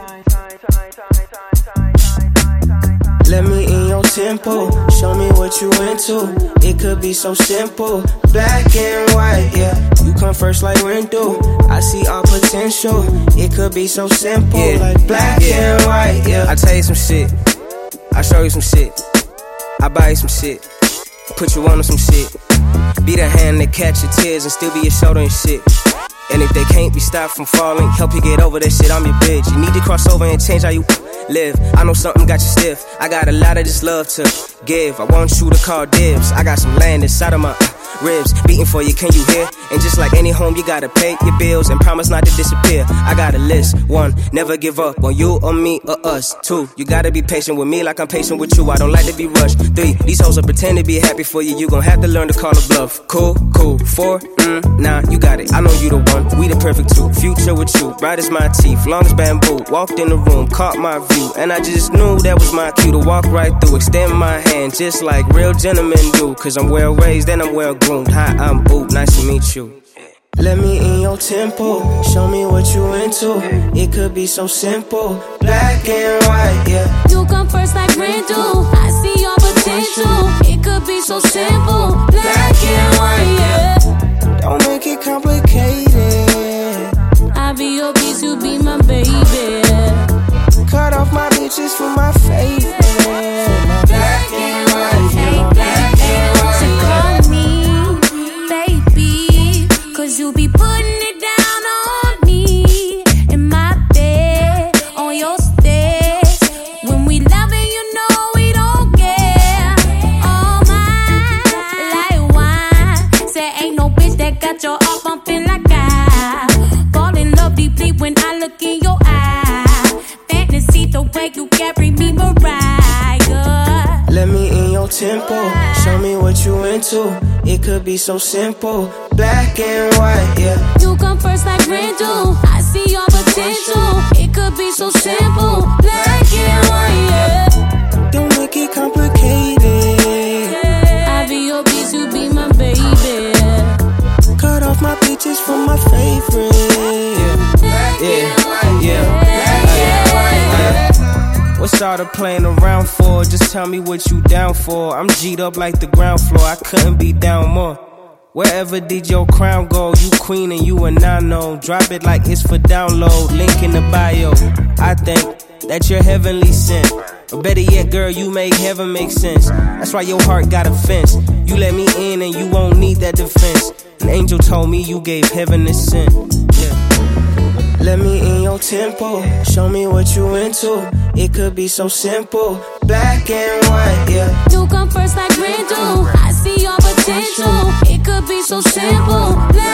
Let me in your tempo, show me what you into. It could be so simple, black and white, yeah. You come first like window, I see all potential. It could be so simple, yeah, like black and white, yeah. I tell you some shit, I show you some shit, I buy you some shit, put you on some shit. Be the hand that catch your tears and still be your shoulder and shit. And if they can't be stopped from falling, help you get over that shit, I'm your bitch. You need to cross over and change how you live. I know something got you stiff, I got a lot of this love to give. I want you to call dibs, I got some land inside of my ribs beating for you, can you hear? And just like any home, you gotta pay your bills and promise not to disappear. I got a list, 1, never give up on you or me or us. 2, you gotta be patient with me like I'm patient with you, I don't like to be rushed. 3, these hoes will pretend to be happy for you, you gon' have to learn to call a bluff. Cool, 4, nah, you got it, I know you the one, we the perfect two. Future with you, bright as my teeth, long as bamboo. Walked in the room, caught my view, and I just knew that was my cue to walk right through. Extend my hand just like real gentlemen do, cause I'm well raised and I'm well groomed. Hi, I'm Boop, nice to meet you. Let me in your tempo, show me what you into. It could be so simple, black and white, yeah. You come first like rain do, I see your potential. It could be so simple, black and white, yeah. Don't make it complicated. I be your bitch, you be my baby. Cut off my bitches for my favorite. Black and white, yeah, black and white. So call me baby, cause you be putting it down on me. In my bed, on your stairs. When we loving, you know we don't care. Oh my, like wine. Say ain't no bitch that got your heart bumping like I. Fall in love deeply when I look in your eyes. Fantasy the way you carry me, Mariah. Let me in your tempo, show me what you into. It could be so simple, black and white, yeah. You come first like rain do, I see your potential. It could be so simple, black and white, yeah. Don't make it complicated. I be your bitch, you be my baby. Cut off my bitches for my favorite. What's all the playing around for? Just tell me what you down for. I'm G'd up like the ground floor, I couldn't be down more. Wherever did your crown go? You queen and you a nano. Drop it like it's for download, link in the bio. I think that you're heavenly sent, or better yet, girl, you make heaven make sense. That's why your heart got a fence. You let me in and you won't need that defense. An angel told me you gave heaven a scent, yeah. Let me in your tempo, show me what you into. It could be so simple, black and white, yeah. You come first like rain do, I see your potential. It could be so simple, black